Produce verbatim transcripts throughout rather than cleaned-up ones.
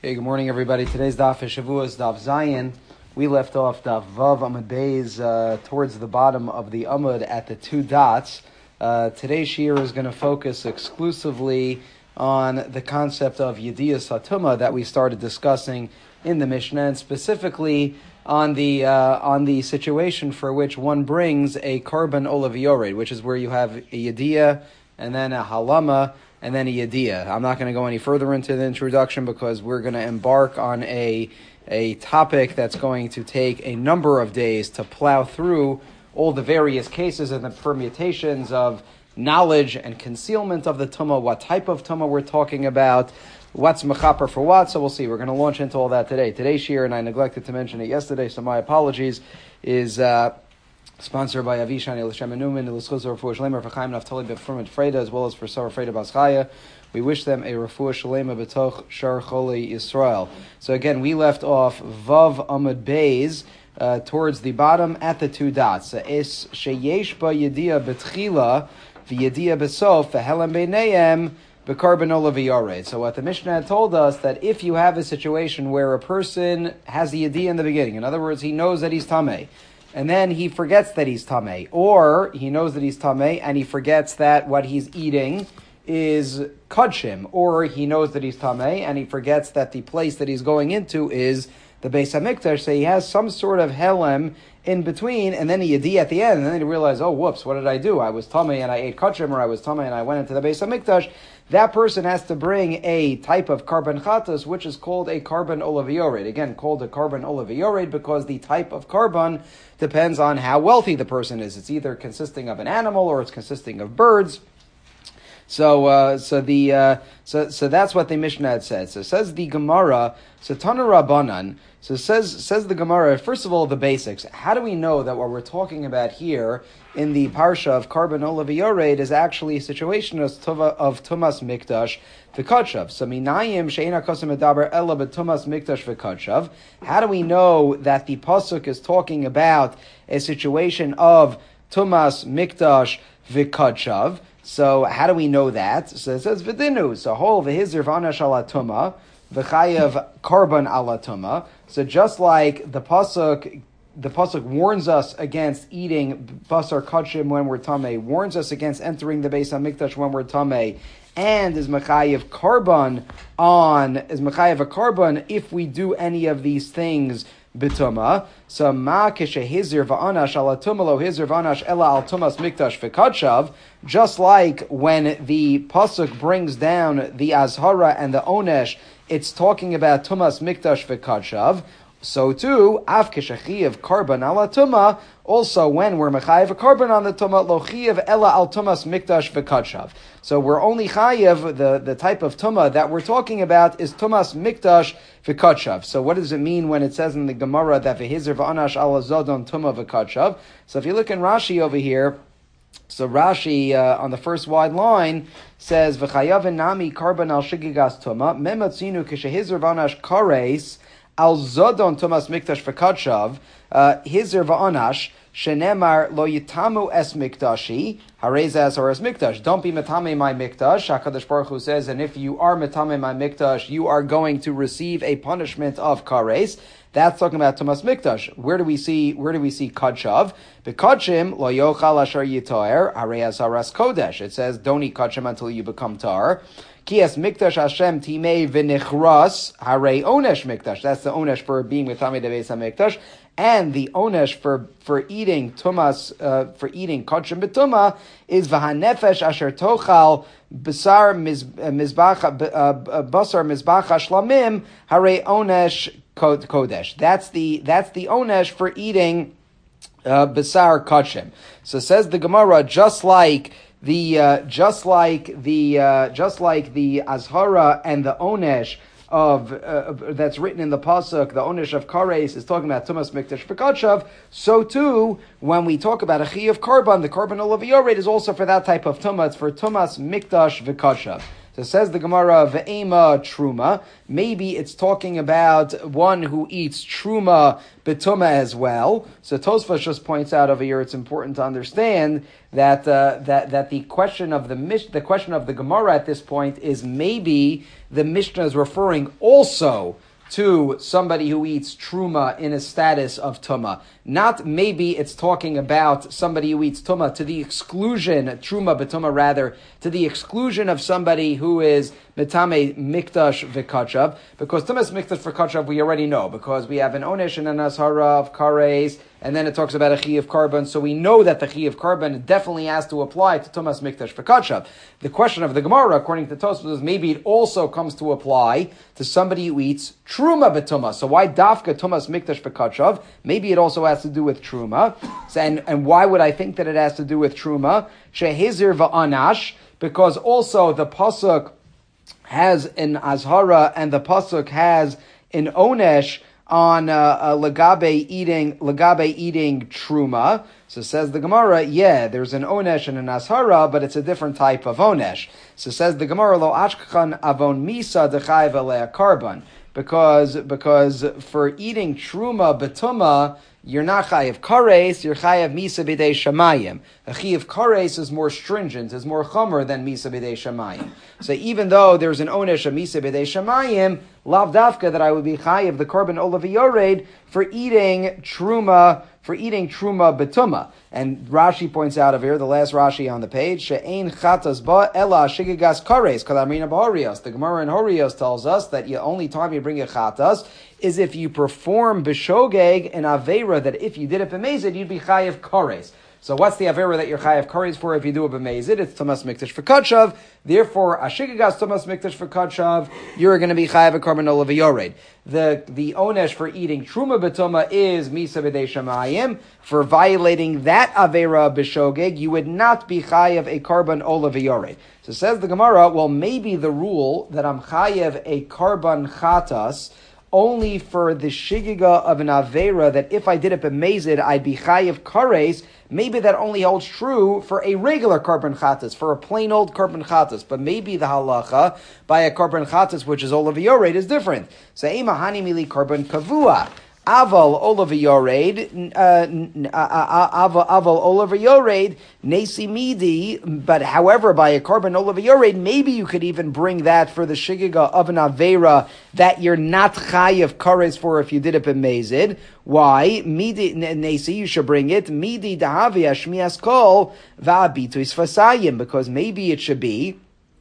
Okay, good morning, everybody. Today's daf is Shavuos daf Zayin. We left off daf Vav Amud Beis uh, towards the bottom of the Amud at the two dots. Uh, today's shiur is going to focus exclusively on the concept of Yediyas Hatuma that we started discussing in the Mishnah, and specifically on the uh, on the situation for which one brings a Karban Olav Yored, which is where you have a Yediyah and then a Halama, and then a Yediyah. I'm not going to go any further into the introduction because we're going to embark on a a topic that's going to take a number of days to plow through all the various cases and the permutations of knowledge and concealment of the Tumah, what type of Tumah we're talking about, what's Mechaper for what. So we'll see. We're going to launch into all that today. Today's shiur, and I neglected to mention it yesterday, so my apologies, is uh, sponsored by Avishan Elishem Newman, Elischuzer Refuah Shlema for Chaim Naftali Befurmat Freda, as well as for Sarah Freda Baschaya. We wish them a Refuah Shlema B'toch Shar Choli Yisrael. So again, we left off Vav Amud Beis uh, towards the bottom at the two dots. Es sheyesh ba yediyah betchila v'yediyah besof v'helem beinayim b'karban olav yored. So what the Mishnah had told us, that if you have a situation where a person has the yediyah in the beginning, in other words, he knows that he's tamei, and then he forgets that he's tamei, or he knows that he's tamei and he forgets that what he's eating is kudshim, or he knows that he's tamei and he forgets that the place that he's going into is the Beis HaMikdash, so he has some sort of helem in between, and then he yediyah at the end, and then he realizes, oh, whoops, what did I do? I was tamei and I ate kudshim, or I was tamei and I went into the Beis HaMikdash. That person has to bring a type of karban chatas, which is called a karban olav yored. Again, called a karban olav yored because the type of karban depends on how wealthy the person is. It's either consisting of an animal or it's consisting of birds. So, uh, so the uh, so so that's what the Mishnah had said. So says the Gemara. So Tana Rabbanan. So says says the Gemara. First of all, the basics. How do we know that what we're talking about here in the parsha of Karban Olav Yored is actually a situation of Tuva, of Tumas Mikdash v'Kadshav? So Minayim she'ena kosem medaber ela b'Tumas Mikdash v'Kadshav. How do we know that the pasuk is talking about a situation of Tumas Mikdash v'Kadshav? So how do we know that? So it says v'dinu. So whole v'hizir v'anash ala tumah v'chayav karban ala tumah. So just like the pasuk, the pasuk warns us against eating basar kudshim when we're tamei, warns us against entering the Beis HaMikdash when we're tamei, and is mechayav karban on is mechayav a karban if we do any of these things b'tumah. So ma keshehizir v'anash ala tumah lo hizir v'anash ela al tumas mikdash v'kadshav. Just like when the pasuk brings down the azhara and the onesh, it's talking about tumas mikdash v'kadshav. So too, af keshechiyav karban ala tumah. Also, when we're mechayev a karban on the tumah, lo chiyav ela al tumas mikdash v'kadshav. So we're only chayev, the, the type of tumah that we're talking about is tumas mikdash v'kadshav. So what does it mean when it says in the Gemara that v'hizir v'anash ala zodon tumah v'kadshav? So if you look in Rashi over here, so Rashi uh, on the first wide line says v'chayav nami karban al shigigas tumah mematzinu keshehizir v'anash kares al zodon tumas mikdash v'kadshav hizir v'anash shenemar lo yitamu es mikdashi harezas or es mikdash. Don't be metame my mikdash. HaKadosh Baruch Hu says, and if you are metame my mikdash, you are going to receive a punishment of kares. That's talking about Tumas Mikdash. Where do we see? Where do we see Kadshav? B'Kadshim lo yochal asher yitoer harei aras kodesh. It says, don't eat Kadshim until you become tar. Ki es Mikdash Hashem timei v'nichras harei onesh Mikdash. That's the onesh for being with Tamei Beis HaMikdash, and the onesh for for eating Tumas uh, for eating Kadshim b'Tumah is v'hanefesh asher tochal basar mizbach basar mizbach shlamim harei onesh kodesh. That's the that's the onesh for eating uh, basar kachim. So says the Gemara, just like the uh, just like the uh, just like the azhara and the onesh of uh, that's written in the pasuk, the onesh of kares is talking about tumas mikdash v'kadshav. So too, when we talk about a chi of karban, the karban olav yored is also for that type of tumah. It's for tumas mikdash v'kadshav. So it says the Gemara, ve'ema truma. Maybe it's talking about one who eats truma betuma as well. So Tosfos just points out over here, it's important to understand that uh, that that the question of the mish, the question of the Gemara at this point is maybe the Mishnah is referring also to somebody who eats truma in a status of tuma. Not maybe it's talking about somebody who eats tuma to the exclusion, truma betuma rather, to the exclusion of somebody who is metame mikdash v'kachav, because tumas mikdash v'kachav we already know, because we have an onesh and an ashara of kares, and then it talks about a chi of carbon, so we know that the chi of carbon definitely has to apply to tumas mikdash v'kachav. The question of the Gemara, according to Tosfos, is maybe it also comes to apply to somebody who eats truma betuma. So why dafka tumas mikdash v'kachav? Maybe it also has to do with truma. So, and, and why would I think that it has to do with truma? Shehizir va'anash, because also the pasuk has an azhara and the pasuk has an onesh on uh, uh, legabe eating legabe eating truma. So says the Gemara, yeah, there's an onesh and an ashara, but it's a different type of onesh. So says the Gemara, lo ashkachan avon misa dechayv alea carbon, because because for eating truma betuma, you're not chayav kares, you're chayav misa b'dei shamayim. A chayav kares is more stringent, is more chomer than misa b'dei shamayim. So even though there's an onesh of misa b'dei shamayim, lav dafka that I would be chayav the carbon olav yored for eating truma, for eating truma betuma. And Rashi points out over here, the last Rashi on the page, she'ein chatas ba ela shigigas kares kalamrina b'horios. The Gemara in Horios tells us that the only time you bring a chatas is if you perform b'shogeg an avera that if you did it b'mezid, you'd be chayav kares. So what's the avera that you're chayav kares for if you do it b'mezid? It's tumas mikdash v'kachav. Therefore, ashigagas tumas mikdash v'kachav, you're going to be chayav a carbon olav yored. The the onesh for eating truma betuma is misa b'dei shamayim. For violating that avera b'shogeg, you would not be chayav a carbon olav yored. So says the Gemara, well, maybe the rule that I'm chayav a carbon chatas only for the shigiga of an avera that if I did it b'mezid, I'd be chayiv kares. Maybe that only holds true for a regular carbon chatas, for a plain old carbon chatas. But maybe the halacha by a carbon chatas, which is olav yored, is different. So ema hani mili carbon kavua. Aval olav yored, aval aval olav yored, nesi midi. But however, by a carbon olav yored, maybe you could even bring that for the shigiga of an avera that you're not chayav kares for if you did it b'mezid. Why? Midi nesi, you should bring it. Midi dahavi ashmias kol va'abituis fasayim, because maybe it should be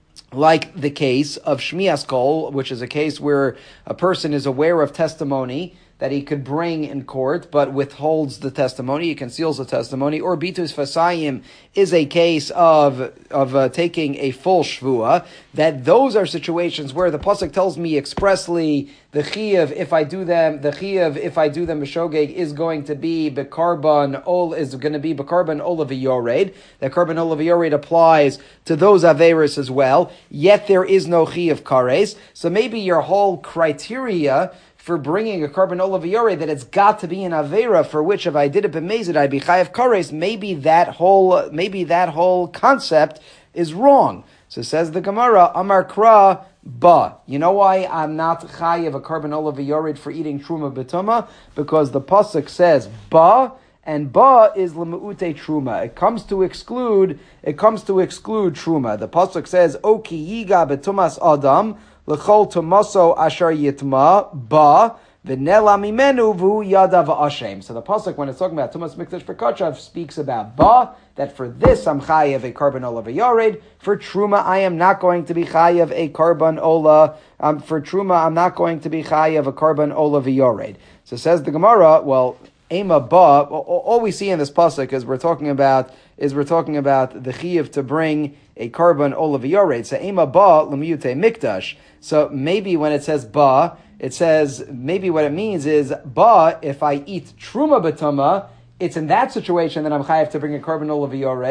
like the case of shmias kol, which is a case where a person is aware of testimony that he could bring in court, but withholds the testimony, he conceals the testimony, or bitus fasayim is a case of of uh, taking a full shvua, that those are situations where the pasuk tells me expressly the chiyuv, if I do them, the chiyuv, if I do them b'shogeg, is going to be bekarban ol, is going to be bekarban olav yored. That carbon olav yored applies to those averis as well, yet there is no chiyuv kares. So maybe your whole criteria for bringing a carbon olav yored, that it's got to be an avera for which if I did it b'mezid I'd be chayav kares. Maybe that whole maybe that whole concept is wrong. So says the Gemara, Amar Kra ba. You know why I'm not chayav a carbon olav yored for eating truma betuma? Because the pasuk says ba, and ba is l'me'ute truma. It comes to exclude. It comes to exclude truma. The pasuk says O ki yiga betumas adam. L'chol tomaso ashar yitma ba v'nela mimenu v'hu yada v'ashem. So the pasuk, when it's talking about tumas mikdash v'kachav, speaks about ba, that for this I'm chayav a carbon olav yored. For truma I am not going to be chayav a carbon ola. Um, for truma I'm not going to be chayav a carbon olav yored. So says the Gemara, well, ema ba. All we see in this pasuk is we're talking about is we're talking about the chiyuv to bring a carbon olav yored. So ema ba l'miyute mikdash. So maybe when it says ba, it says, maybe what it means is, ba, if I eat truma betuma, it's in that situation that I'm chayav to bring a carbon olav yored.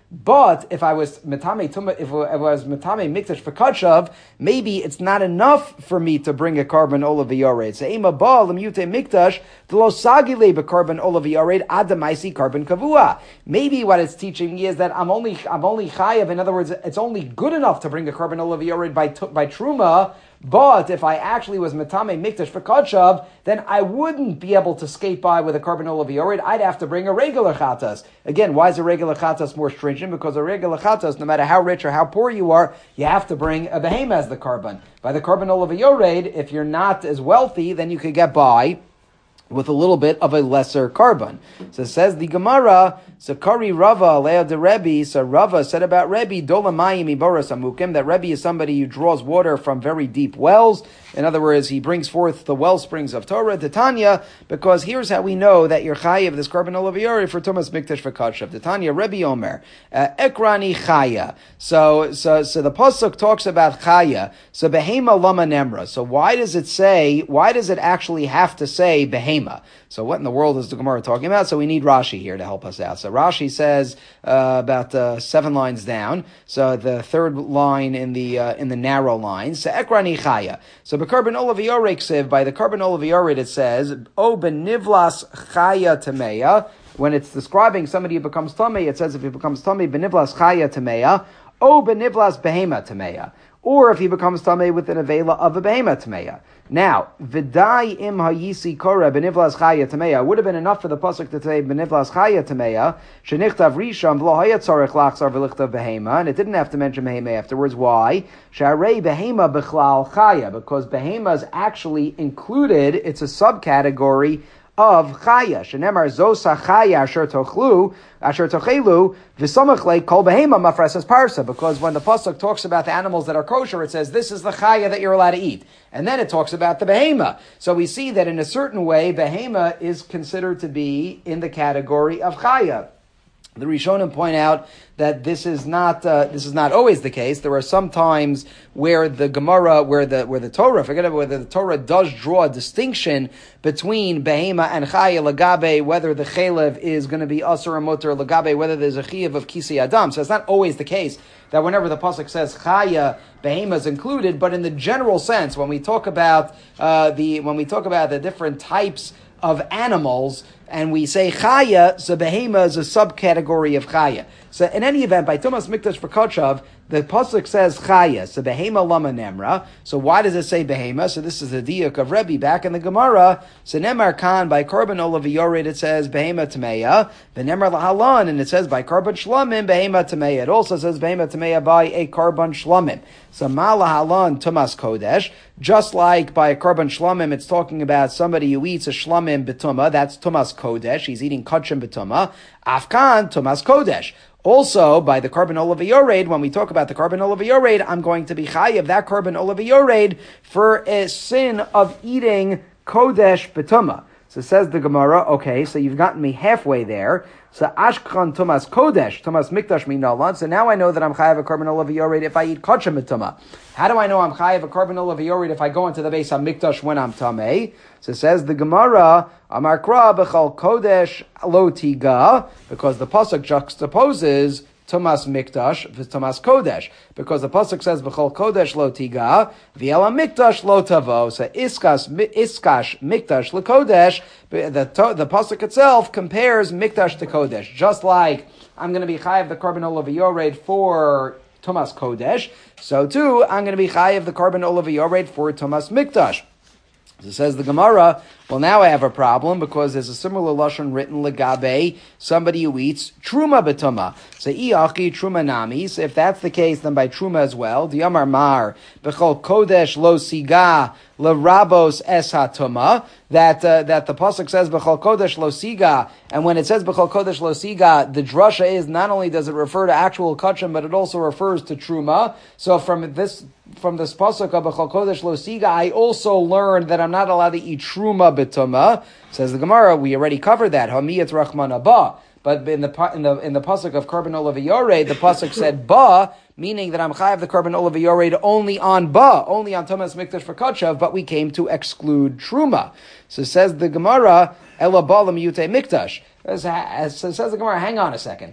But if I was metame tuma, if I was metame mikdash for kachav, maybe it's not enough for me to bring a carbon olav v'yored. So ema ba lemute mikdash v'lo sagile b'carbon olav v'yored adamaisi carbon kavua. Maybe what it's teaching me is that I'm only I'm only chayav. In other words, it's only good enough to bring a carbon olav v'yored by by truma. But if I actually was metame mikdash for kachav, then I wouldn't be able to skate by with a carbon olav v'yored. I'd have to bring a regular chatas. Again, why is a regular chatas more stringent? Because a regular chatas, no matter how rich or how poor you are, you have to bring a behema as the carbon. By the carbon olav v'yored, if you're not as wealthy, then you could get by with a little bit of a lesser carbon. So it says the Gemara, Sakari Rava, Lea de Rebbe, so Rava said about Rebbe, Dolamayim Iboras Amukim, that Rebbe is somebody who draws water from very deep wells. In other words, he brings forth the well springs of Torah, Titania, because here's how we know that you're chayiv this carbon olav v'yored for Tumas Mikdash for Kachav. Titania, Rebbe Omer, uh, Ekrani Chaya. So, so, so the Pasuk talks about Chaya. So Behema Lama Nemra. So why does it say, why does it actually have to say Behema? So what in the world is the Gemara talking about? So we need Rashi here to help us out. So Rashi says uh, about uh, seven lines down. So the third line in the uh, in the narrow line. So Ekrani Chaya. So b'carbon olav v'yored siv, by the carbon olav v'yored it says O benivlas Chaya Tameya. When it's describing somebody who becomes tamei, it says if he becomes tamei benivlas Chaya Tameya, O benivlas Behema Tameya. Or if he becomes tamei with an avela of a behema tameya. Now, v'dai im hayisi kora benivlas chaya tameya would have been enough for the pasuk to say benivlas chaya tameya shenichtav risham v'lo hayat tzarech lachzar v'lichtav behema, and it didn't have to mention behema afterwards. Why? Sharei behema b'chlal chaya, because behema is actually included. It's a subcategory of chaya. Shenemar zosa chaya asher tochlu, asher tochelu, v'samachle kol behema mafresas parsa. Because when the pasuk talks about the animals that are kosher, it says this is the chaya that you're allowed to eat, and then it talks about the behema. So we see that in a certain way, behema is considered to be in the category of chaya. The Rishonim point out that this is not uh, this is not always the case. There are some times where the Gemara, where the where the Torah, forget about whether the Torah does draw a distinction between behema and chaya lagabe, whether the chalev is going to be asur or mutar lagabe, whether there's a chiyuv of kisei adam. So it's not always the case that whenever the pasuk says chaya, behema is included. But in the general sense, when we talk about uh, the when we talk about the different types of animals, and we say chaya, so behema is a subcategory of chaya. So in any event, by Tumas Mikdash for Kachav, the pasuk says chaya, so behema lama nemra. So why does it say behema? So this is the diuk of Rebbe back in the Gemara. So nemar kan by carbon olav v'yored it says behema tameya. The nemar lahalan, and it says by carbon shlamim behema tameya. It also says behema tameya by a carbon shlamim. So ma lahalan tumas kodesh. Just like by a carbon shlamim, it's talking about somebody who eats a shlamim betuma. That's tumas kodesh. He's eating kachim betuma. Afkan tumas kodesh. Also, by the carbon olav v'yored, when we talk about the carbon olav v'yored, I'm going to be chayiv that carbon olav v'yored for a sin of eating kodesh betuma. So says the Gemara, okay, so you've gotten me halfway there. So ashkan tumas kodesh, tumas mikdash minalan. So now I know that I'm chayiv a carbon olav v'yored if I eat kachim betuma. How do I know I'm chayiv a carbon olav v'yored if I go into the base of mikdash when I'm tamei? So says the Gemara, Amar Kra b'chal kodesh lo tiga, because the pasuk juxtaposes Tumas Mikdash v'Tumas Kodesh, because the pasuk says b'chol Kodesh lo tiga v'ela Mikdash lo tavo. So iskas iskash Mikdash lo Kodesh. The the pasuk itself compares Mikdash to Kodesh, just like I'm going to be chayiv the carbon olav v'yored for Tumas Kodesh. So too I'm going to be chayiv the carbon olav v'yored for Tumas Mikdash. So says the Gemara, well, now I have a problem because there's a similar lashon written legabe, somebody who eats truma betuma. So iachi truma nami. So if that's the case, then by truma as well. Diyamar mar bechol kodesh lo siga lerabos es hatuma. That uh, that the pasuk says bechol kodesh lo siga, and when it says bechol kodesh lo siga, the drasha is not only does it refer to actual kachim, but it also refers to truma. So from this from this pasuk of bechol kodesh lo siga, I also learned that I'm not allowed to eat truma betuma. Says the Gemara, we already covered that. Hamiyat rachman abba. But in the in the in the pasuk of carbon olav v'yored, the pasuk said ba, meaning that I'm chayav the carbon olav v'yored only on ba, only on Tumas Mikdash for Kachav, but we came to exclude truma. So says the Gemara, ela ba l'miyute mikdash. So says the Gemara, hang on a second.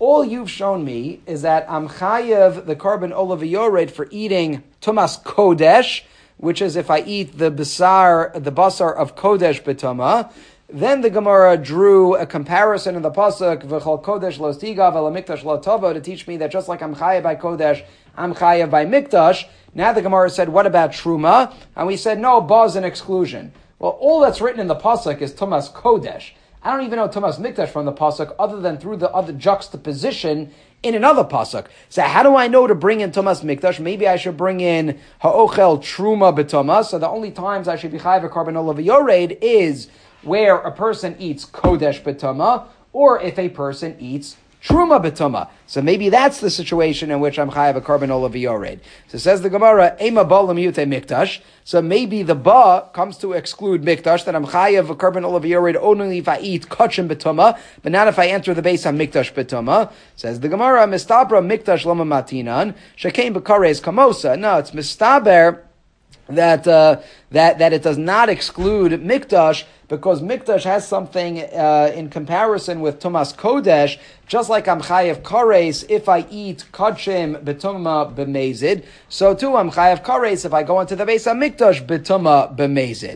all you've shown me is that I'm chayev the carbon olav yored for eating tumas kodesh, which is if I eat the basar, the basar of kodesh betuma. Then the Gemara drew a comparison in the pasuk v'chol kodesh lo stigav el mikdash lo tavo to teach me that just like I'm chayev by kodesh, I'm chayev by mikdash. Now the Gemara said, what about truma? And we said, no, ba is an exclusion. Well, all that's written in the pasuk is tumas kodesh. I don't even know tumas mikdash from the pasuk, other than through the other juxtaposition in another pasuk. So how do I know to bring in tumas mikdash? Maybe I should bring in ha'ochel truma b'tumas. So the only times I should be chayav a carbon olav yored is where a person eats kodesh b'tuma, or if a person eats truma b'tuma. So maybe that's the situation in which I'm chayav a carbon olav yored. So says the Gemara, ema ba l'miyute mikdash. So maybe the ba comes to exclude mikdash, that I'm chayav a carbon olav yored only if I eat kachim b'tuma, but not if I enter the base on mikdash b'tuma. Says the Gemara, mistabra mikdash lama matinan, shekein b'kares kamosa. No, it's mistaber that uh, that that it does not exclude mikdash, because mikdash has something uh, in comparison with tumas kodesh, just like I'm chayav kares if I eat kachim betuma b'mezid, so too I'm chayav kares if I go into the base of mikdash betuma b'mezid.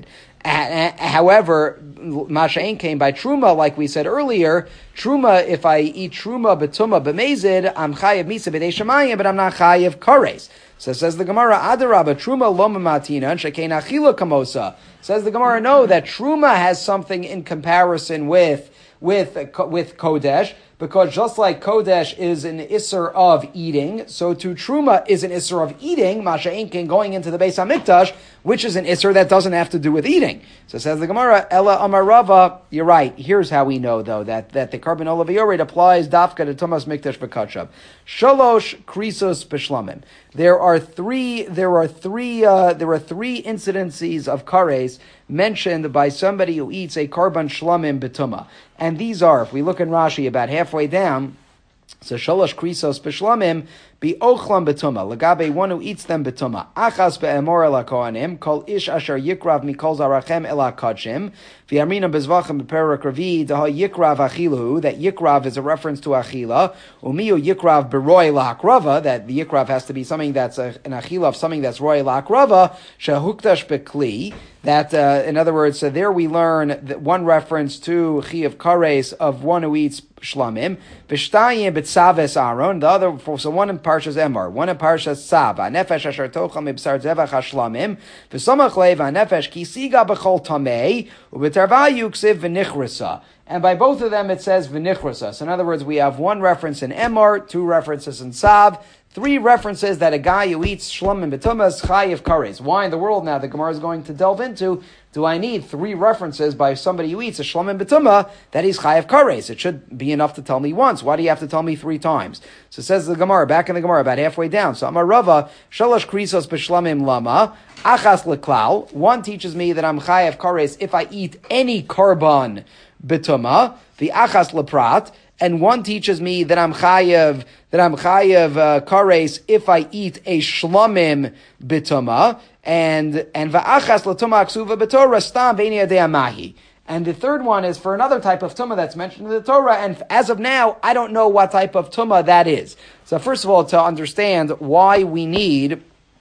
However, Masha'in came by truma, like we said earlier. Truma, if I eat truma betuma b'mezid, I'm chayav misa b'dei shemayim, but I'm not chayav kares. So says the Gemara, Adarabba, Truma loma matina, and shekein achila kamosa. Says the Gemara, no, that Truma has something in comparison with, with, with Kodesh, because just like Kodesh is an Isser of eating, so too Truma is an Isser of eating, Masha Inkin, going into the Beis HaMikdash, which is an Isser that doesn't have to do with eating. So says the Gemara, Ella Amarava, you're right. Here's how we know, though, that, that the carbon olav yored applies dafka to Tumas Mikdash v'Kachab. Shalosh Krisos B'Shlamim. There are three, there are three, uh, there are three incidences of kares mentioned by somebody who eats a carbon shlamim betuma. And these are, if we look in Rashi about halfway down, so shalosh krisos b'shlamim be ochlam betuma. Lagabe, one who eats them betuma. Achas be'emor ela kohanim, kol ish asher yikrav mikol zarachem ela kachim. V'yamrina bezvachem beperak ravi daha yikrav achilu. That yikrav is a reference to achila. Umiyu yikrav beroy la'akrava. That the yikrav has to be something that's a, an achila of something that's roy la'akrava. Shehuktash bekli. That, uh, in other words, so there we learn that one reference to chi of kares of one who eats shlamim. V'shtayim b'tzaves aron. The other, so one in Parshas Emor, one in Parshas Sav. Nefesh asher tocham ibsar zevach hashlamim. V'samach leiv nefesh ki siga b'chol tamei u'b'tarvayu ksiv v'nichrasa. And by both of them it says v'nichrasa. So in other words, we have one reference in Emor, two references in Sav, three references that a guy who eats shlamim betumas chayiv kares. Why in the world now the Gemara is going to delve into? Do I need three references by somebody who eats a shlamim betuma that he's chayiv kares? It should be enough to tell me once. Why do you have to tell me three times? So says the Gemara, back in the Gemara, about halfway down. So Amar Rava, shalosh krisos b'shlamim lama, achas leklal. One teaches me that I'm chayiv kares if I eat any carbon betuma, the achas leprat. And one teaches me that I'm chayev, that I'm chayev uh, kares if I eat a shlamim bituma, and and va'achas latuma aksuva b'torah stam v'eni yadei amahi. And the third one is for another type of tumah that's mentioned in the Torah, and as of now, I don't know what type of tumah that is. So first of all, to understand why we need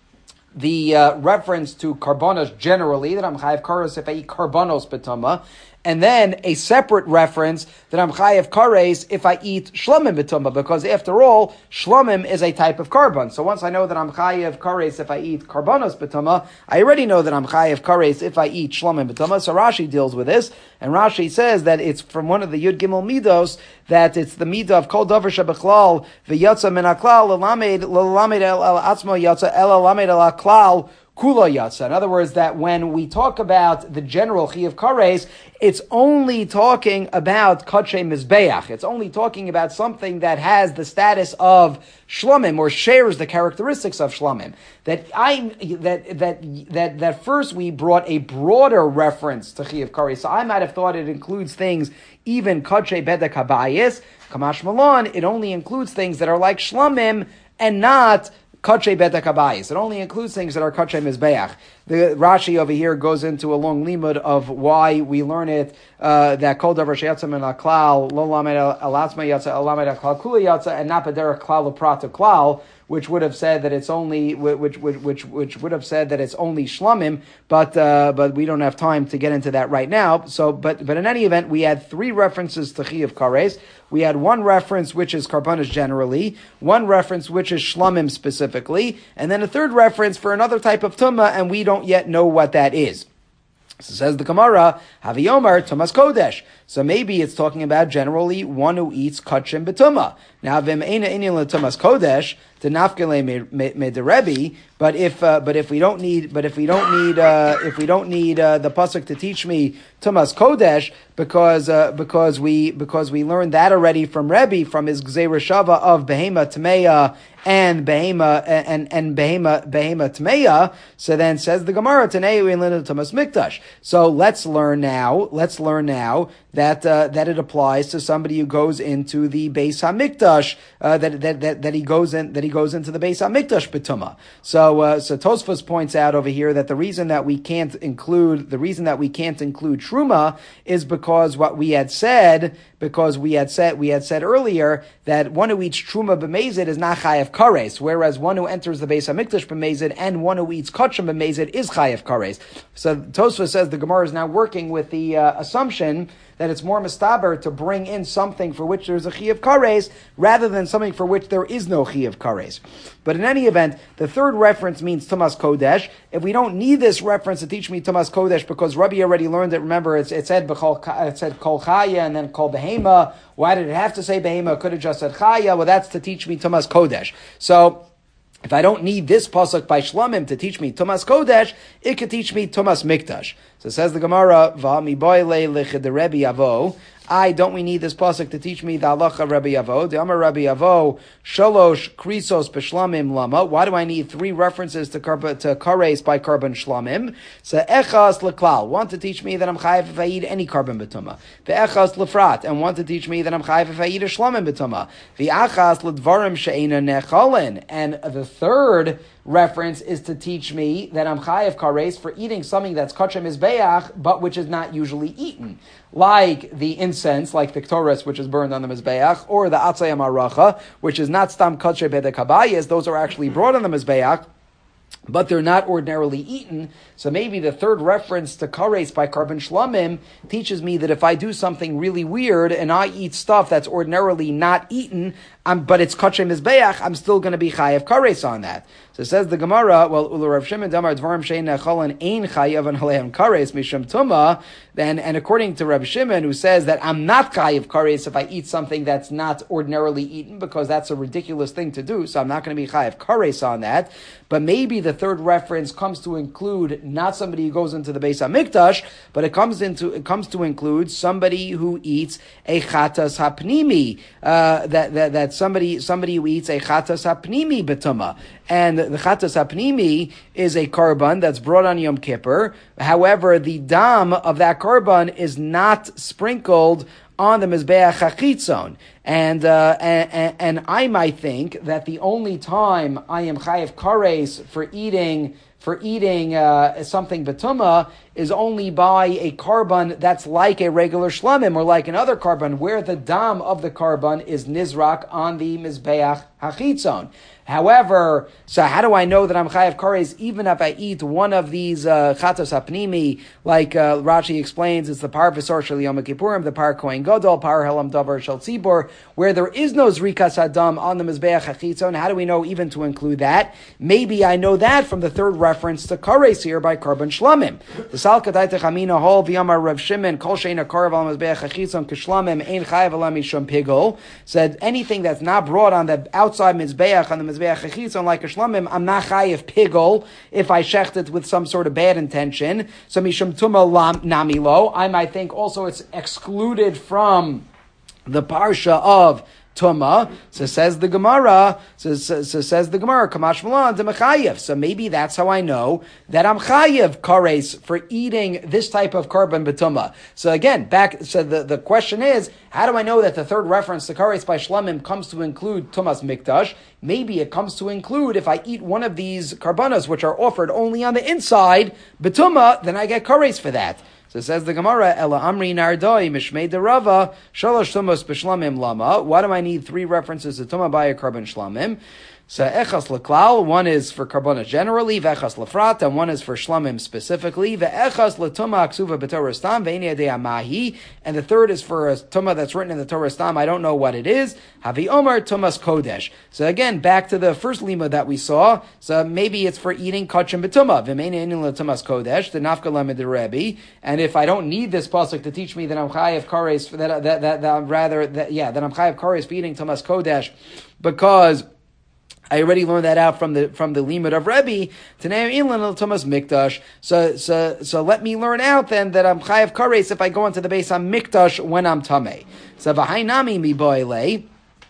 the uh, reference to karbonos generally, that I'm chayev kares if I eat karbonos bituma, and then a separate reference that I'm chayev kares if I eat shlamim b'tumah, because after all, shlamim is a type of carbon. So once I know that I'm chayev kares if I eat karbonos b'tumah, I already know that I'm chayev kares if I eat shlamim b'tumah. So Rashi deals with this, and Rashi says that it's from one of the Yud Gimel Midos, that it's the midah of kol davar shebechlal v'yatza min haklal l'lamed l'lamed el atzmo yatza el l'lamed el haklal kula yatsa. In other words, that when we talk about the general chi of kares, it's only talking about kache mizbeach. It's only talking about something that has the status of shlamim or shares the characteristics of shlamim. That I that that that that first we brought a broader reference to chi of kares. So I might have thought it includes things even kache bedek habayis. Kamash malon, it only includes things that are like shlamim and not Kachay Bedek Habayis. It only includes things that are Kachay Mizbeach. The Rashi over here goes into a long limud of why we learn it, uh, that Kol Davar Sheyatzah Min HaKlal, Lo Lamed Alatzma Yatza, Alamed HaKlal Kula Yatza, and not B'derech Klal L'Prat Klal, which would have said that it's only, which which which which would have said that it's only Shlomim, but uh, but we don't have time to get into that right now. So, but but in any event, we had three references to Chi of Kares. We had one reference which is Karbanis generally, one reference which is Shlomim specifically, and then a third reference for another type of Tumah, and we don't yet know what that is. So says the Gemara, Havi Omer, Tumas Kodesh. So maybe it's talking about generally one who eats kachim betumah. Now, vim eina inyan letumas kodesh to nafkele mederebi. But if uh, but if we don't need but if we don't need uh, if we don't need uh, the pasuk to teach me tumas kodesh because uh, because we because we learned that already from Rebbe from his gzeira shava of behema tmeya and behema and and behema behema tmeya. So then says the Gemara Taneu in tumas mikdash. So let's learn now. Let's learn now. That uh, that it applies to somebody who goes into the Beis Hamikdash, uh, that, that that that he goes in that he goes into the Beis Hamikdash betuma. So uh, so Tosfos points out over here that the reason that we can't include the reason that we can't include truma is because what we had said because we had said we had said earlier that one who eats truma b'mezid is not chayav kares, whereas one who enters the Beis Hamikdash b'mezid and one who eats kachim b'mezid is chayav kares. So Tosfos says the Gemara is now working with the uh, assumption that it's more mistaber to bring in something for which there's a chi of kares rather than something for which there is no chi of kares. But in any event, the third reference means Tumas Kodesh. If we don't need this reference to teach me Tumas Kodesh because Rabbi already learned it, remember it's, it said it said Kol Chaya and then Kol Behema. Why did it have to say Behema? Could have just said Chaya. Well, that's to teach me Tumas Kodesh. So if I don't need this pasuk by Shlomim to teach me Tumas Kodesh, it could teach me Tumas Mikdash. So says the Gemara, V'ami boile lechid Rebbe Avo. I don't we need this pasuk to teach me the halacha Rabbi Avo? The Amar Rabbi Avo shalosh krisos b'shlamim lama. Why do I need three references to karba, to kares by carbon shlamim? So echas leklal. Want to teach me that I'm chayav if I eat any carbon betuma. The echas lefrat and want to teach me that I'm chayav if I eat a shlamim betuma. The achas ledvarim she'ena nechalin. And the third reference is to teach me that I'm chayav kares for eating something that's kachem mizbeach, but which is not usually eaten, like the incense, like the ktores, which is burned on the mizbeach, or the atzay amaracha, which is not stam kachem bedek habayis. Those are actually brought on the mizbeach, but they're not ordinarily eaten. So maybe the third reference to kares by carbon shlamim teaches me that if I do something really weird and I eat stuff that's ordinarily not eaten, um, but it's kachem mizbeach, I'm still going to be chayav kares on that. So it says the Gemara, well, Ulu Rav Shimon Damar Dvarim Shein Nechalan Ein Chayav and Haleim Kares Mishum Tuma. Then, and according to Rav Shimon, who says that I'm not chayav kares if I eat something that's not ordinarily eaten, because that's a ridiculous thing to do, so I'm not going to be chayav kares on that. But maybe the third reference comes to include not somebody who goes into the Beis Hamikdash, but it comes into it comes to include somebody who eats a chatas hapnimi. Uh, that that that somebody somebody who eats a chatas hapnimi betuma. And the chatas hapnimi is a korban that's brought on Yom Kippur. However, the dam of that korban is not sprinkled on the mizbeach hachitzon, and, uh, and and I might think that the only time I am chayav kares for eating for eating uh, something betuma is only by a korban that's like a regular shlamim or like another korban where the dam of the korban is nizrak on the mizbeach hachitzon. However, so how do I know that I'm chayav kares even if I eat one of these uh, chatos hapnimi, like uh, Rashi explains, it's the par v'sor shel Yom Kippurim, the par kohen gadol, par helam davar shel tzibor, where there is no zrikas hadam on the mizbeach hachitzon. How do we know even to include that? Maybe I know that from the third reference to kares here by carbon shlamim. The salka daitach amina hol v'yamar Rav Shimon kol sheina karav al mizbeach hachitzon k'shlamim ein chayav alam mishum pigol. Said anything that's not brought on the outside mizbeach on the mizbeach hachitzon like a shlamim, I'm not chayav pigol if I shecht it with some sort of bad intention. So mishum tuma lam namilo, I might think also it's excluded from the parsha of Tuma. So says the Gemara. So, so, so says the Gemara. Kamash Malan Demachayev. So maybe that's how I know that I'm chayev kares for eating this type of korban betuma. So again, back. So the, the question is, how do I know that the third reference to kares by shlamim comes to include tumas mikdash? Maybe it comes to include if I eat one of these karbanas which are offered only on the inside betuma, then I get kares for that. So says the Gemara, Ela Amri Nardoi Mishmei Derava Shalosh Tumas B'Shlamim Lama. Why do I need three references to Tumah by a Karban Shlamim? So echas leklal, one is for karbonas generally, ve'echas lefrat, and one is for shlamim specifically, ve'echas letuma aksuva b'torah stam, ve'ini adei amahi, and the third is for a tumah that's written in the Torah stam, I don't know what it is, havi omar tumas kodesh. So again, back to the first lima that we saw, so maybe it's for eating kachim b'tumah, ve'meini enin letumas kodesh, the nafka lamed Rebbe, and if I don't need this pasuk to teach me that I'm chayav kares, that, that, that, that I'm rather, that, yeah, that I'm chayav kares for eating tumas kodesh, because I already learned that out from the from the limud of Rebbe. Tanei inlan el tumas mikdash. So so so let me learn out then that I'm chayav kares if I go into the base on mikdash when I'm tamei. So v'hainami mi boile.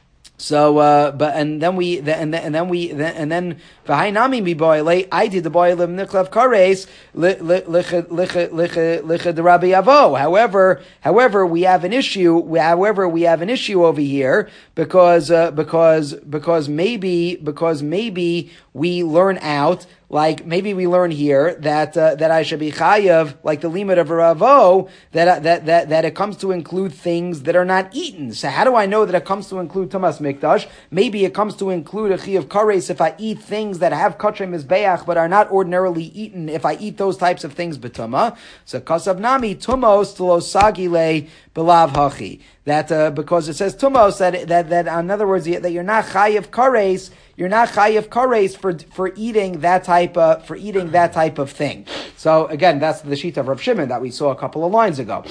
So, uh, but and then we and then and then we and then v'hainami mi boile. I did the boile of niklav kares lich lich lich lich the Rabbi Avo. However, however, we have an issue. However, we have an issue over here because uh, because because maybe because maybe we learn out. Like maybe we learn here that uh, that I should be chayav, like the limud of Ravo, that that that that it comes to include things that are not eaten. So how do I know that it comes to include tumas mikdash? Maybe it comes to include a chi of kares if I eat things that have kachem mizbeach but are not ordinarily eaten. If I eat those types of things betuma, so kasav nami tumos telosagile belav hachi. That uh, because it says tumos that that that in other words that you're not chayav kares. You're not chayav kares for for eating that type of for eating that type of thing. So again, that's the sheet of Rav Shimon that we saw a couple of lines ago.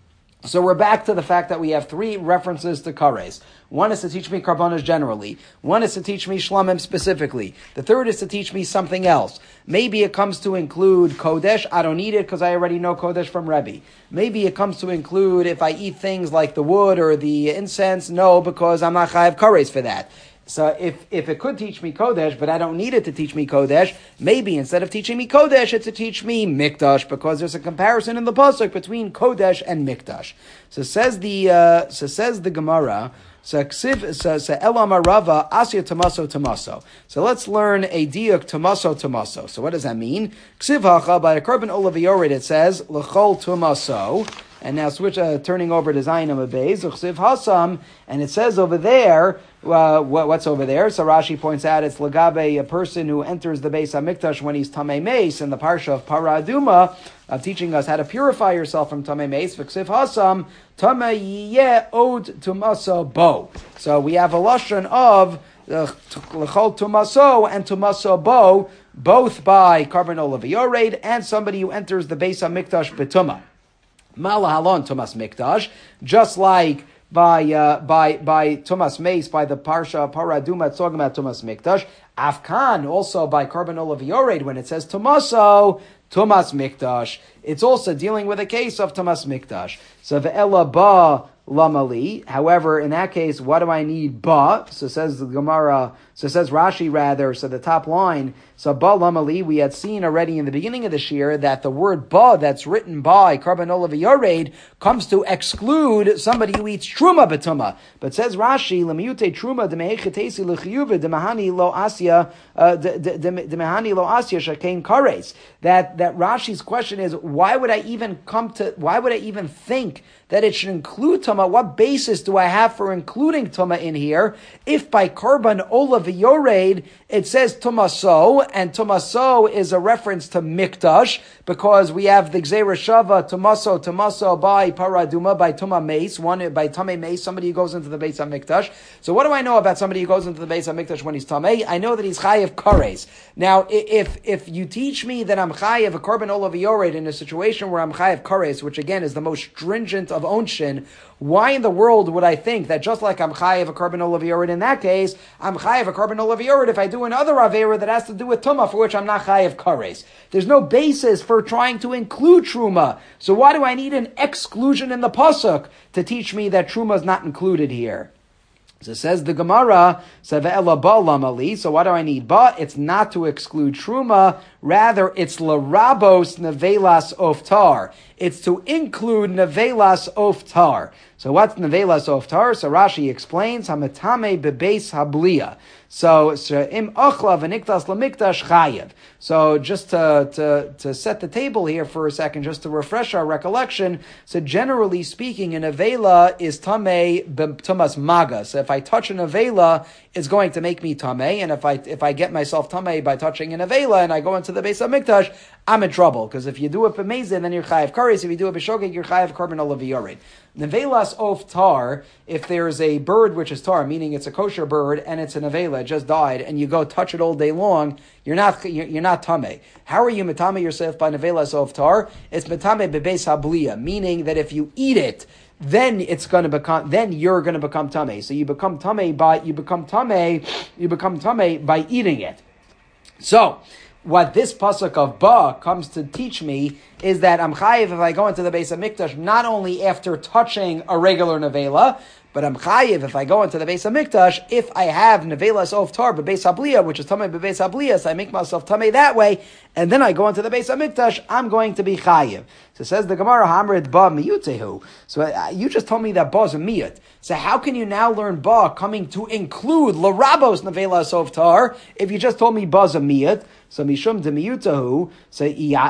So we're back to the fact that we have three references to kares. One is to teach me karbonas generally. One is to teach me shlamim specifically. The third is to teach me something else. Maybe it comes to include kodesh. I don't need it because I already know kodesh from Rebbe. Maybe it comes to include if I eat things like the wood or the incense. No, because I'm not chayav kares for that. So if, if it could teach me Kodesh, but I don't need it to teach me Kodesh, maybe instead of teaching me Kodesh, it's to teach me Mikdash, because there's a comparison in the pasuk between Kodesh and Mikdash. So says the uh, so says the Gemara. So ksiv so so elam arava asya tamaso tamaso. So let's learn a diuk tamaso tamaso. So what does that mean? Ksiv hacha by a korban olav yored it says lechol tamaso. And now switch, uh, turning over to Zayin Amud Beis, Uchsiv Hasam, and it says over there, uh, what, what's over there? So Rashi points out it's Lagabe, a person who enters the Beis HaMikdash when he's Tamei Meis, in the Parsha of Para Aduma, of teaching us how to purify yourself from Tamei Meis, Uchsiv Hasam, Tamei Yeh Od Tumasa Bo. So we have a lashon of L'chol Tumaso and Tumaso Bo, both by Karban Olav Yored, and somebody who enters the Beis HaMikdash B'Tumah. Malahalon Tumas Mikdash, just like by uh, by by Tumas Meis, by the Parsha Paraduma, it's talking about Tumas Mikdash. Afkan, also by Karban Olav Yored, when it says Tumaso, Tumas Mikdash, it's also dealing with a case of Tumas Mikdash. So ve'ela ba lamali. However, in that case, what do I need ba? So says the Gemara. So says Rashi rather. So the top line. So ba lamali. We had seen already in the beginning of the shir that the word ba that's written by Karban Olav Yored comes to exclude somebody who eats truma betuma. But says Rashi lemiyute truma demehechetesi lechiyuve demahani lo asya demahani lo asya shakein kares. That that Rashi's question is, why would I even come to? Why would I even think that it should include Tuma? What basis do I have for including Tuma in here? If by Karban Olav Yored it says Tumaso, and Tumaso is a reference to Mikdash, because we have the Gzeira Shava, Tumaso, Tumaso by Paraduma, by Tuma Meis, one by Tamei Meis, somebody who goes into the Beis HaMikdash. So what do I know about somebody who goes into the Beis HaMikdash when he's Tamei? I know that he's Chayev Kares. Now, if if you teach me that I'm Chayev a Karban Olav Yored in a situation where I'm Chayev Kares, which again is the most stringent of Onshin, why in the world would I think that just like I'm Chayev a Karban Olav Yored in that case, I'm Chayev a Karban Olav Yored if I do another Avera that has to do with Tumah, for which I'm not Chayev Kares? There's no basis for trying to include Truma. So why do I need an exclusion in the Pasuk to teach me that Truma is not included here? So it says the Gemara, so why do I need ba? It's not to exclude truma, rather it's larabos nevelas oftar. It's to include nevelas oftar. So what's nevelas oftar? So Rashi explains, hametame bebeis habliya. So im achla v'niktas lamikdash chayev. So just to, to to set the table here for a second, just to refresh our recollection. So generally speaking, an avela is tamei b'tumas maga. So if I touch an avela, it's going to make me tamei, and if I if I get myself tamei by touching an avela and I go into the Beis Hamikdash, I'm in trouble, because if you do it b'mezid, then you're chayev kares. If you do it b'shogeg, you're chayev korban olav yored. Nevelas of tar, if there's a bird which is tar, meaning it's a kosher bird and it's an avela, it just died, and you go touch it all day long, you're not you're not tamei. How are you metame yourself by nevelas of tar? It's metame bebeis habliya, meaning that if you eat it, then it's going to become, then you're going to become tamei. So you become tamei by you become tamei, you become tamei by eating it. So what this pasuk of ba comes to teach me is that I'm chayiv if I go into the Beis Hamikdash not only after touching a regular nevela, but I'm chayiv if I go into the Beis Hamikdash if I have nevelas of tar bebeis habliya, which is tamei bebeis habliya, so I make myself tamei that way, and then I go into the Beis Hamikdash, I'm going to be chayiv. So says the Gemara, Hamrid ba miyutehu. So uh, you just told me that ba is a miyut. So how can you now learn ba coming to include larabos nevelas of tar if you just told me ba is a miyut? So mishum demiyutahu, so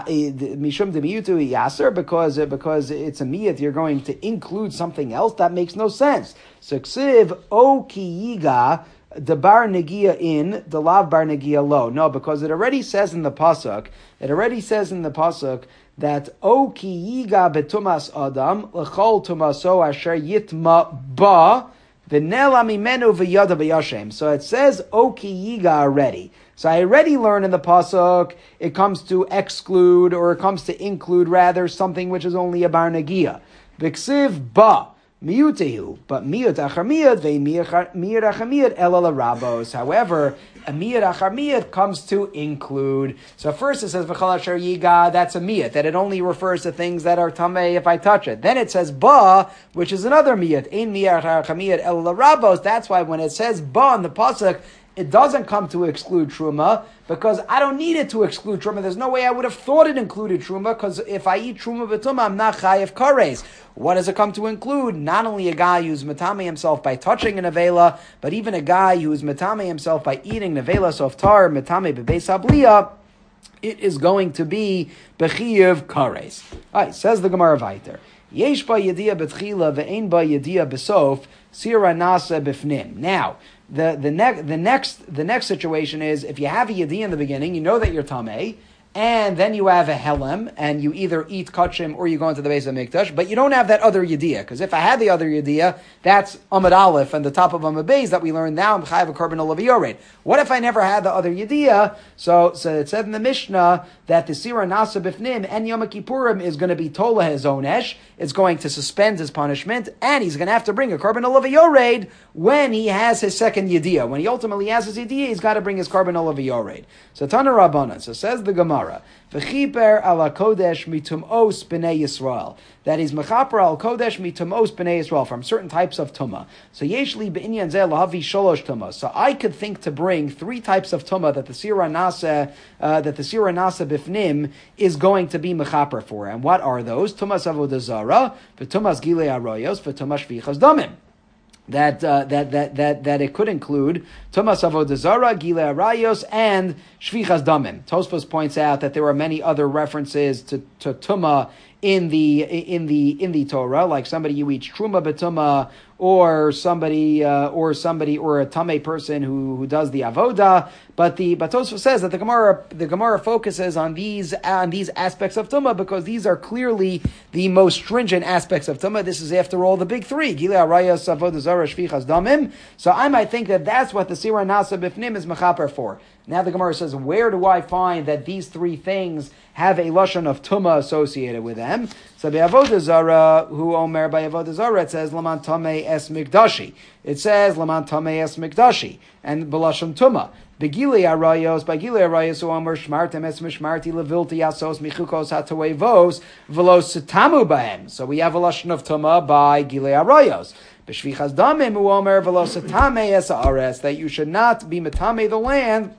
mishum demiyutahu yaser, because because it's a miyat, you're going to include something else. That makes no sense. So ksiv o ki yiga the bar negia in the lav bar negia lo. No, because it already says in the pasuk. It already says in the pasuk that o ki yiga betumas adam lechol tumaso asher yitma ba v'nela mimenu v'yada b'yashem. So it says o ki yiga already. So I already learned in the pasuk it comes to exclude, or it comes to include rather, something which is only a bar negia. V'ksiv ba miyutehu, but miyut achar miyut ve'miyut achar miyut ela larabos. However, a miyut achar miyut comes to include. So first it says v'chol asher yiga, that's a miyut, that it only refers to things that are tamei if I touch it. Then it says ba, which is another miyut, ein miyut achar miyut ela larabos. That's why when it says ba in the pasuk, it doesn't come to exclude truma, because I don't need it to exclude truma. There's no way I would have thought it included truma, because if I eat truma v'tumah, I'm not chayev kares. What does it come to include? Not only a guy who's matame himself by touching an avela, but even a guy who is matame himself by eating nevela softar, matame bebeis habliya, it is going to be bechiyev kares. All right, says the Gemara Vayter. Yesh ba yediyah betchila ve'ein ba yediyah besof, sira nasa bifnim. Now, The the next the next the next situation is if you have a yediyah in the beginning, you know that you're tamei, and then you have a helem, and you either eat kachim or you go into the Beis Hamikdash, but you don't have that other yediyah, because if I had the other yediyah, that's Amud Aleph and the top of Amud Beis that we learned now, I'm chayav a korban olav yored. What if I never had the other yediyah? So, so it said in the Mishnah that the Sira Nasa Bifnim and Yom Kippurim is going to be Tola his onesh, it's going to suspend his punishment, and he's going to have to bring a korban olav yored when he has his second yediyah. When he ultimately has his yediyah, he's got to bring his korban olav yored. So Tana Rabbanan, so says the Gemara, V'chiper ala kodesh mitumos b'nei Yisrael. That is mechaper al kodesh mitumos b'nei Yisrael, from certain types of tumah. So yeshli b'inyan zeh lahavi sholosh tumah. So I could think to bring three types of tumah that the sira nasa uh, that the sira nasa bifnim is going to be mechaper for. And what are those? Tumas avodah zara, v'tumas gilei aroyos, v'tumas shvichas damim. That, uh, that that that that it could include tumas avodah zara, gilei arayos, and shvichas damim. Tosfos points out that there are many other references to to tuma in the in the in the Torah, like somebody who eats truma betuma, or somebody uh, or somebody or a tamei person who, who does the avoda. But the but Tosfos says that the Gemara the Gemara focuses on these on these aspects of tuma because these are clearly the most stringent aspects of tuma. This is after all the big three: gilei arayos, avodah zara, shvichas damim. So I might think that that's what the sira nasa bifnim is mechaper for. Now the Gemara says, where do I find that these three things have a lashon of tumah associated with them? So by avodah zara, who omer by avodah zara, it says laman tamei es mikdashi. It says laman tamei es mikdashi, and b'lashon tumah. Begilei arayos, by gilei arayos, who omer shmartem es mishmarti levilti asos michukos hatawevos v'lo setamu bahem. So we have a lashon of tumah by gilei arayos. B'shvichas damim uomer v'lo satame es haaretz, that you should not be metame the land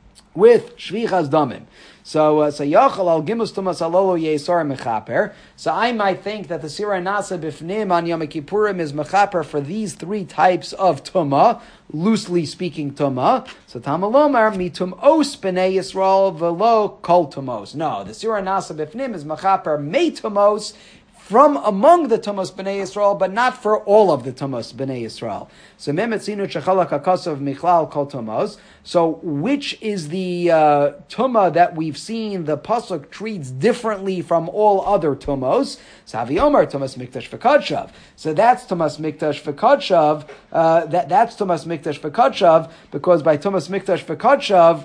with shvichas damim. So, uh, so yachal al gimus tumas alolo yesar mechaper. So I might think that the sira nasa bifnim on Yom Kippurim is mechaper for these three types of tuma, loosely speaking tuma. So tamalomar mitum os b'nei Yisrael velo kol tumos. No, the sira nasa bifnim is mechaper me tumos, from among the Tumas B'nai Yisrael, but not for all of the Tumas B'nai Yisrael. So Memetzinu Shechalak HaKasav Michlal Kol Tumos. So which is the uh, Tumah that we've seen the Pasuk treats differently from all other Tumos? Savi Omar Tumas Mikdash V'Kadshav. So that's Tumas Mikdash V'Kadshav. Uh, that, that's Tumas Mikdash V'Kadshav, because by Tumas Mikdash V'Kadshav,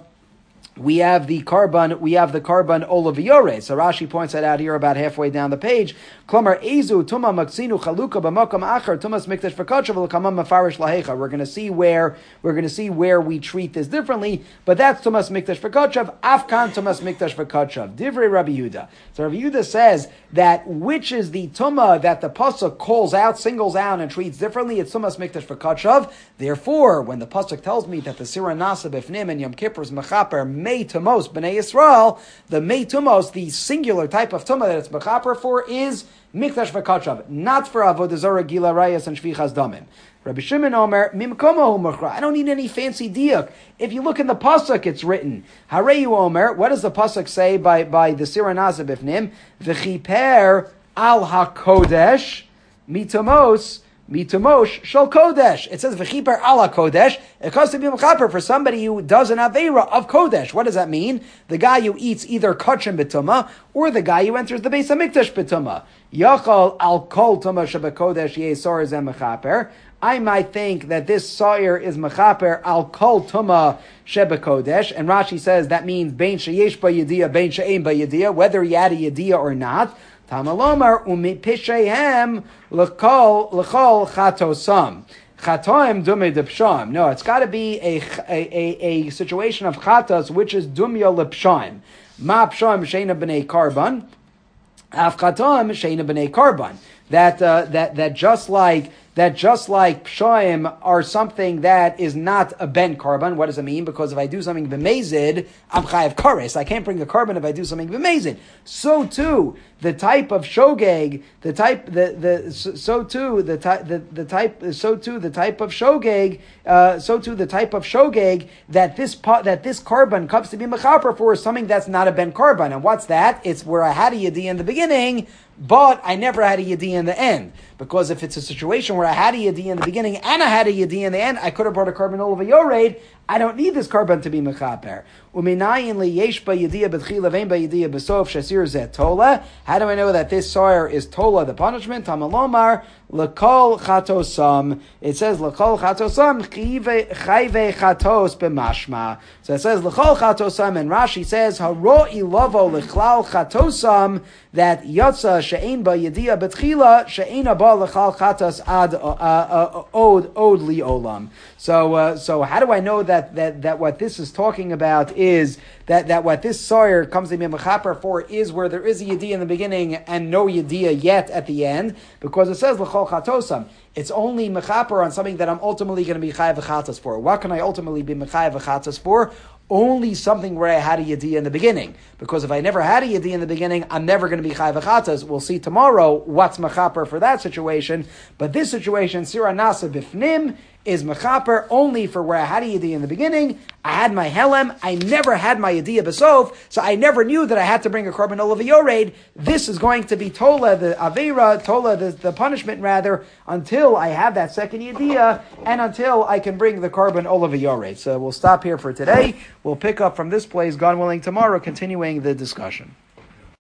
we have the carbon, we have the carbon olaviore. So Rashi points that out here about halfway down the page. Klomar ezu tuma maksinu chaluka b'makam achar tumas mikdash v'kadshav l'kamam mafarish lahecha. We're going to see where we're going to see where we treat this differently, but that's tumas mikdash v'kadshav. Afkan tumas mikdash v'kadshav. Divrei Rabbi Yehuda. So Rabbi Yehuda says that which is the tuma that the pasuk calls out, singles out, and treats differently. It's tumas mikdash v'kadshav. Therefore, when the pasuk tells me that the sira nasa b'fnim and Yom Kippur is mechaper mei tumos b'nei Yisrael, the mei tumos, the singular type of tuma that it's mechaper for, is mikdash v'kadshav, not for avodah zarah, gila rayas, and shvichas damim. Rabbi Shimon Omer, mimkomo machra. I don't need any fancy diuk. If you look in the pasuk, it's written. Hareyu Omer. What does the pasuk say by by the sira nasa b'fnim? V'chiper al hakodesh mitumos. Mitumosh shal kodesh. It says v'chiper ala kodesh. It comes to be mechaper for somebody who does an aveira of kodesh. What does that mean? The guy who eats either kachim betuma or the guy who enters the Beis Hamikdash betuma. Yachal al kol tuma shebekodesh yesor zeh mechaper. I might think that this sa'ir is mechaper al kol tuma shebekodesh, and Rashi says that means bein sheyesh ba yediyah, bein she'ein ba yediyah, whether he had a yediyah or not. Tamalomar umi pishehem l'kol l'kol chatosam. Chatoim dume depsham. No, it's got to be a, a, a, a situation of chatos, which is dumya lepsham. Ma psham sheina b'nei karban. Af chatoim sheina b'nei karban. That uh, that that just like that just like pshaim are something that is not a ben carbon. What does it mean? Because if I do something b'mezid, I'm chayav kares. I can't bring a carbon if I do something b'mezid. So too, the type of shogeg, the type, the the so too the type the, the type so too the type of shogeg, uh, so too the type of shogeg that this that this carbon comes to be mechaper for is something that's not a ben carbon. And what's that? It's where I had a yedi in the beginning, but I never had a yedi in the end. Because if it's a situation where I had a yedi in the beginning and I had a yedi in the end, I could have brought a carbon over yored. I don't need this carbon to be mechaper. Uminayin li yesh ba yediyah b'tchila vein ba yediyah b'sof shasir zeh tola. How do I know that this sawyer is tola, the punishment? Tamalomar l'kol chatosam. It says l'kol chatosam chayve chatos b'mashma. So it says l'kol chatosam, and Rashi says haro ilavo l'chlal chatosam, that yotza she'ein ba yediyah b'tchila she'ein ba l'chal chatos ad od od li olam. So uh, so how do I know that that that what this is talking about is that, that what this sawyer comes to be mechaper for is where there is a yediyah in the beginning and no yediyah yet at the end, because it says l'chol chatosam. It's only mechaper on something that I'm ultimately going to be chayav v'chatas for. What can I ultimately be mechayav v'chatas for? Only something where I had a yediyah in the beginning. Because if I never had a yediyah in the beginning, I'm never going to be chayav v'chatas. We'll see tomorrow what's mechaper for that situation. But this situation, sira nasa bifnim, is mechaper only for where I had a yediyah in the beginning. I had my helem. I never had my yediyah besof, so I never knew that I had to bring a carbon olav yored. This is going to be tola, the avera, tola, the, the punishment rather, until I have that second yediyah and until I can bring the carbon olav yored. So we'll stop here for today. We'll pick up from this place, God willing, tomorrow, continuing the discussion.